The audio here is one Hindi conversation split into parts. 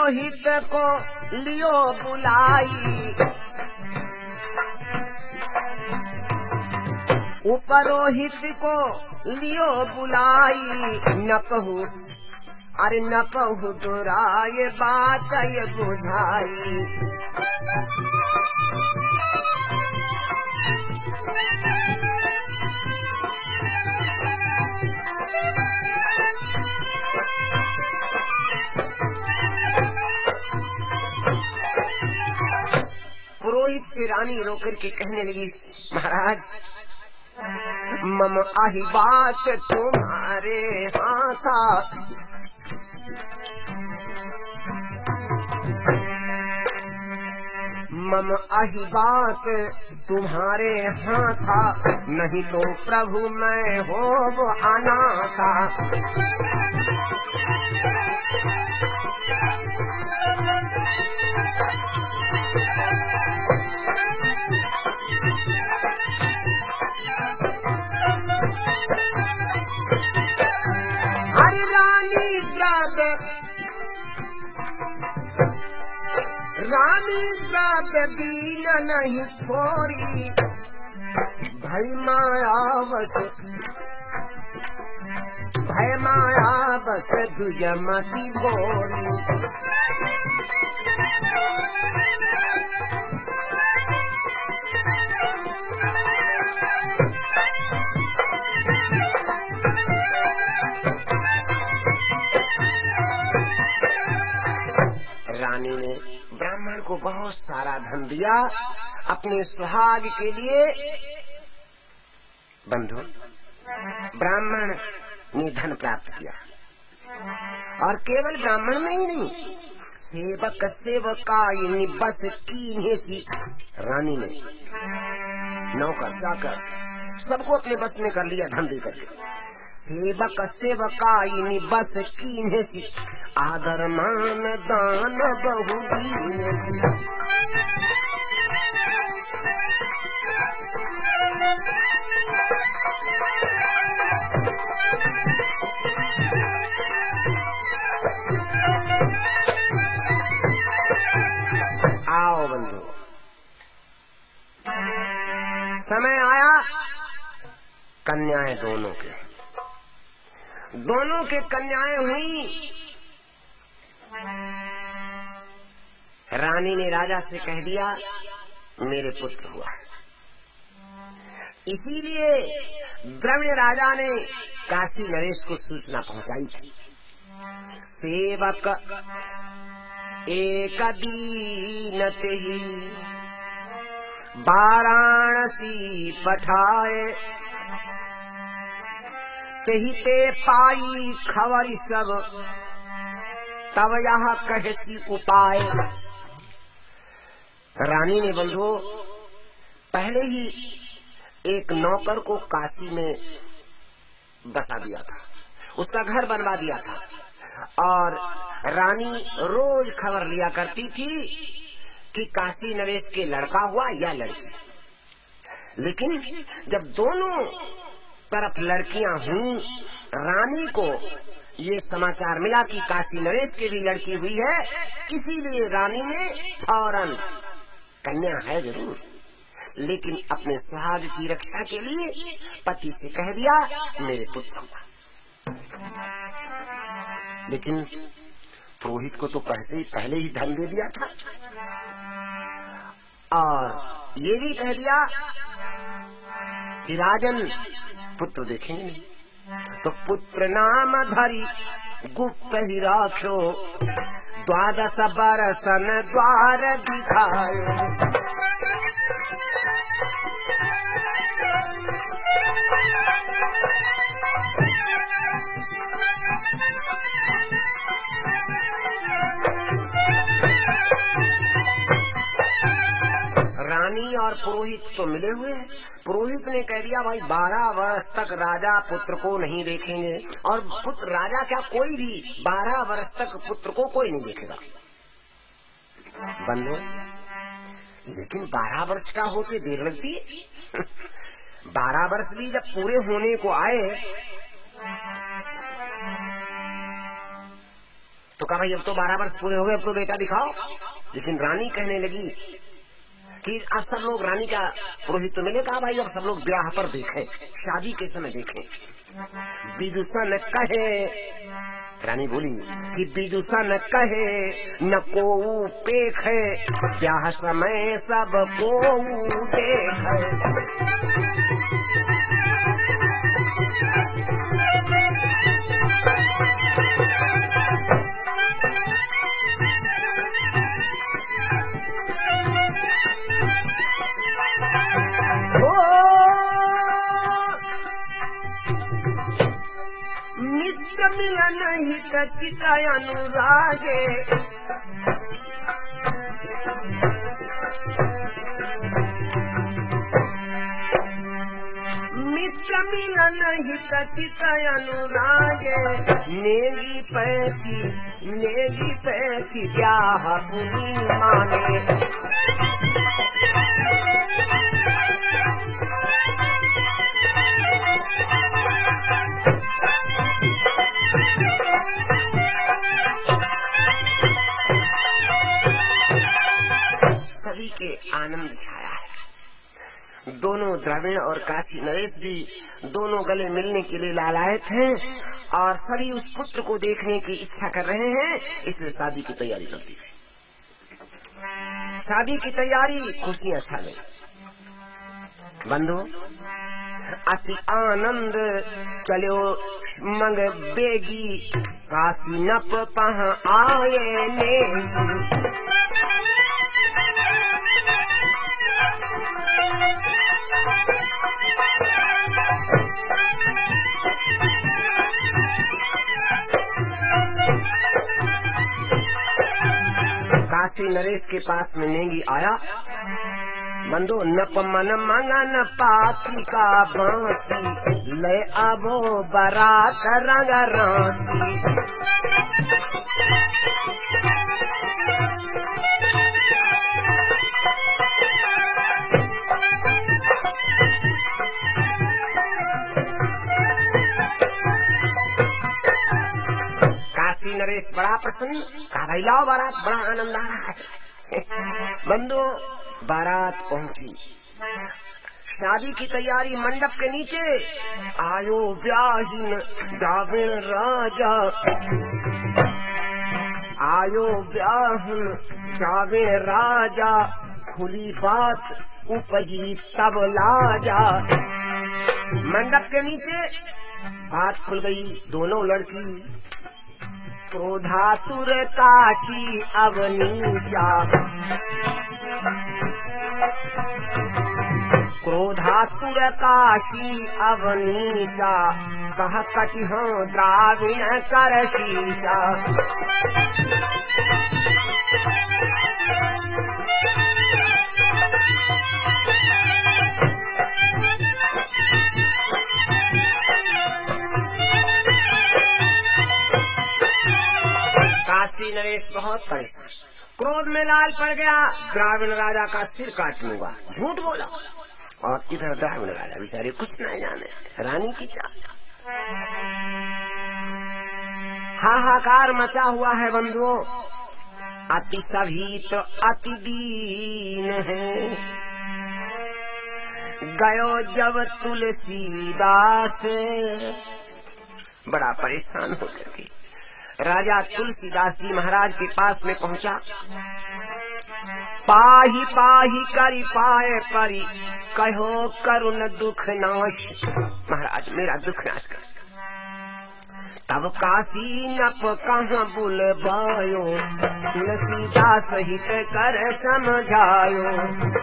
पुरोहित को लियो बुलाई, उपरोहित को लियो बुलाई, न कहू अरे न कहू दुराय बात ये बुझाई। पुरोहित से रानी रोकर के कहने लगी, महाराज मम आही बात तुम्हारे हाथा, मम आही बात तुम्हारे हाथा, नहीं तो प्रभु मैं होब अनाथा। रानी द्रव्य दीन नहीं छोरी, भय माया बस दुजमती गोरी। रानी ने ब्राह्मण को बहुत सारा धन दिया अपने सुहाग के लिए। बंधु, ब्राह्मण ने धन प्राप्त किया, और केवल ब्राह्मण में ही नहीं, सेवक सेवकाई बस कीन्हे सी। रानी ने नौकर चाकर सबको अपने बस में कर लिया धन दे करके। सेवक सेवकाई बस कीन्हे सी, आदर मान दान बहु दीने सी। आओ बंधु, समय आया कन्याएं दोनों के कन्याएं हुई। रानी ने राजा से कह दिया मेरे पुत्र हुआ। इसीलिए द्रविड़ राजा ने काशी नरेश को सूचना पहुंचाई थी। सेवक एक दीन तेहि वाराणसी पठाए, तेहि ते पाई खबर सब, तब यह कहसी उपाय। रानी ने बंधु पहले ही एक नौकर को काशी में बसा दिया था, उसका घर बनवा दिया था, और रानी रोज खबर लिया करती थी कि काशी नरेश के लड़का हुआ या लड़की। लेकिन जब दोनों तरफ लड़कियां हुई, रानी को ये समाचार मिला कि काशी नरेश की भी लड़की हुई है, इसीलिए रानी ने फौरन, कन्या है जरूर लेकिन अपने सुहाग की रक्षा के लिए पति से कह दिया मेरे पुत्र हुआ। लेकिन पुरोहित को तो पहले ही धन दे दिया था, और ये भी कह दिया कि राजन पुत्र देखेंगे नहीं, तो पुत्र नाम धरी गुप्त ही राख्यो, 12 बरसन द्वार दिखायो। रानी और पुरोहित तो मिले हुए हैं। पुरोहित ने कह दिया भाई 12 वर्ष तक राजा पुत्र को नहीं देखेंगे, और पुत्र राजा क्या कोई भी 12 वर्ष तक पुत्र को कोई नहीं देखेगा। बंधु, लेकिन 12 वर्ष का होते देर लगती है। 12 वर्ष भी जब पूरे होने को आए तो कहा भाई अब तो 12 वर्ष पूरे हो गए, अब तो बेटा दिखाओ। लेकिन रानी कहने लगी कि आज सब लोग रानी का पुरोहित तो मिले। कहा भाई अब सब लोग ब्याह पर देखें, शादी के समय देखें। विदूषण कहे, रानी बोली कि विदूषण कहे न को पेखे, ब्याह समय सब को देखे। मित्र मिलन हित चित अनुरागे, मित्र मिलन हित चित अनुरागे, नेगी पैठी ब्याह पुनी मांगे। सभी के आनंद छाया है। दोनों द्रविड़ और काशी नरेश भी दोनों गले मिलने के लिए लालायत हैं और सभी उस पुत्र को देखने की इच्छा कर रहे हैं, इसलिए शादी की तैयारी कर दी गई। शादी की तैयारी, खुशियां छा गई। बंधु अति आनंद चलो मंग बेगी, काशी नप पहाँ आए ने। काशी नरेश के पास में नेगी आया। बंदो नप मन मांगा न पाती का बांसी, ले आबो बारात रंग रांसी। काशी नरेश बड़ा प्रसन्न, कहा भाई लाओ बारात, बड़ा आनंद आ रहा है। बंदो बारात पहुंची, शादी की तैयारी मंडप के नीचे। आयो व्याहीन द्राविण राजा, आयो व्याहीन द्राविण राजा, खुली बात उपजी तब लाजा। मंडप के नीचे बात खुल गई, दोनों लड़की क्रोधातुर काशी अवनीशा, क्रोधातुर काशी अवनीशा, कह कटिह द्राविण कर शीशा। काशी नरेश बहुत परेशान, क्रोध में लाल पड़ गया। द्राविण राजा का सिर काट लूंगा, झूठ बोला। और इधर द्राविण राजा बेचारे कुछ नहीं जाने, रानी की चाल। हाहाकार मचा हुआ है बंधुओं। अति सभी तो अति दीन है, गयो जब तुलसीदास। बड़ा परेशान हो गए। राजा तुलसीदास जी महाराज के पास में पहुंचा। पाही पाही करी पाए परी, कहो करुण दुख नाश। महाराज मेरा दुख नाश कर। तब काशी नप कहाँ बुलवायो, तुलसीदास हित कर समझायो।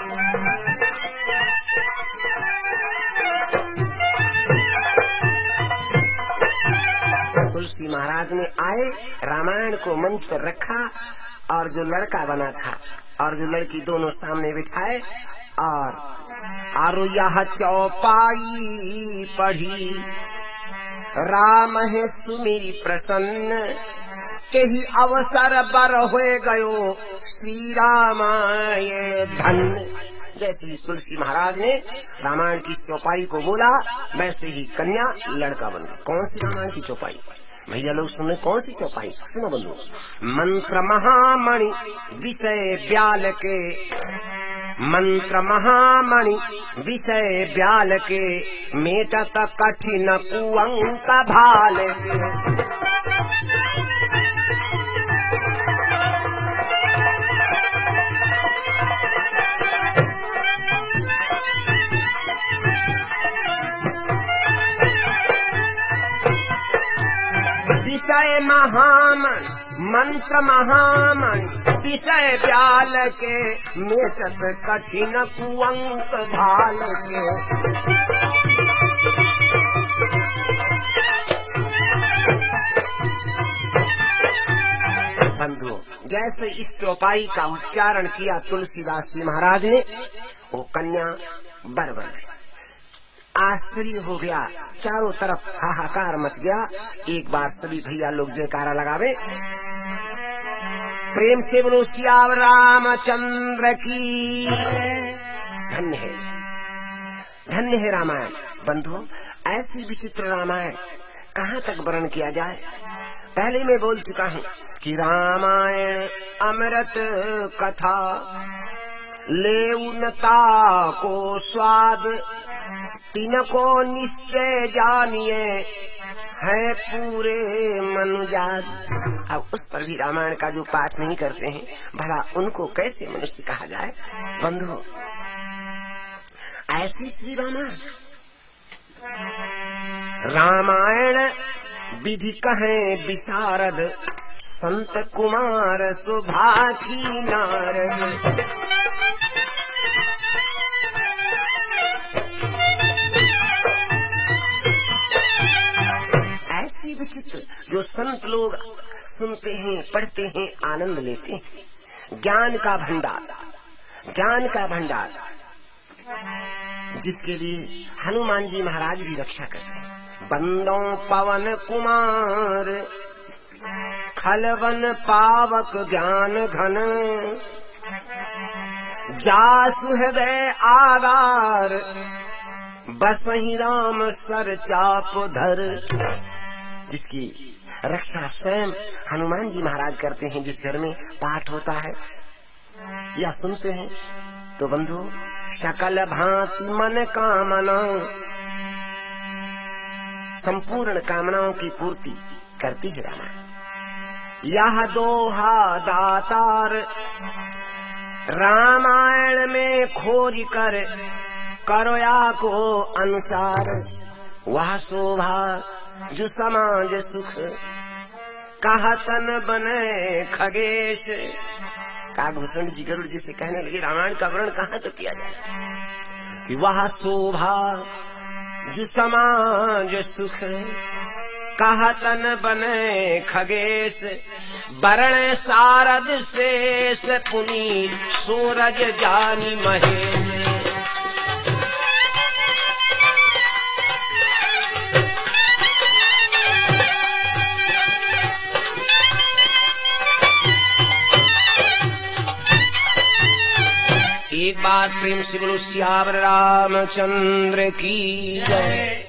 तुलसी महाराज ने आए, रामायण को मंच पर रखा और जो लड़का बना था और जो लड़की दोनों सामने बिठाए और आरो यह चौपाई पढ़ी। राम है सुमिरी प्रसन्न, के ही अवसर बर होए गयो, श्री रामायण धन्य। जैसे ही तुलसी महाराज ने रामायण की चौपाई को बोला, वैसे ही कन्या लड़का बन गई। कौन सी रामायण की चौपाई? भैया लोग सुने कौन सी चौपाई, सुनो बंधु। मंत्र महामणि विषय ब्याल के, मंत्र महामणि विषय ब्याल के, मेटत कठिन कुअंक भाल के। विषय महामणि मंत्र महामणि विषय ब्याल के, मेटत कठिन कुअंक भाल के। बंधु, जैसे इस चौपाई का उच्चारण किया तुलसीदास जी महाराज ने, वो कन्या बर बन गई। आश्चर्य हो गया, चारों तरफ हाहाकार मच गया। एक बार सभी भैया लोग जयकारा लगावे, प्रेम से बोलो सियावर रामचंद्र की। धन्य है, धन्य है रामायण। बंधु, ऐसी विचित्र रामायण कहाँ तक वर्णन किया जाए। पहले मैं बोल चुका हूँ कि रामायण अमृत कथा, लेउनता को स्वाद, तिनको निश्चय जानिए, है पूरे मनुजात। अब उस पर भी रामायण का जो पाठ नहीं करते हैं, भला उनको कैसे मनुष्य कहा जाए। बंधु, ऐसी श्री रामायण, रामायण विधि कहें विशारद, संत कुमार सुभाषी नारद। ऐसी विचित्र जो संत लोग सुनते हैं, पढ़ते हैं, आनंद लेते हैं। ज्ञान का भंडार, ज्ञान का भंडार, जिसके लिए हनुमान जी महाराज भी रक्षा करते हैं। बंदों पवन कुमार, खलवन पावक ज्ञान घन, जासु हृदय आगार, बसहि राम सर चाप धर। जिसकी रक्षा स्वयं हनुमान जी महाराज करते हैं। जिस घर में पाठ होता है या सुनते हैं, तो बंधु सकल भांति मन कामना, संपूर्ण कामनाओं की पूर्ति करती है रामायण। यह दोहा दातार, रामायण में खोज कर, करोया को अनुसार। वह शोभा जो समाज सुख, कहतन बने खगेश। काकभूषण जी गरुड़ जी से कहने लगे, रामायण का वर्णन कहाँ तो किया जाए कि वह शोभा जो समाज सुख, कहतन बने खगेश। वर्ण सारद शेष पुनीत, सूरज जानी महेश। एक बार प्रेम से बोलो सियावर रामचंद्र की जय।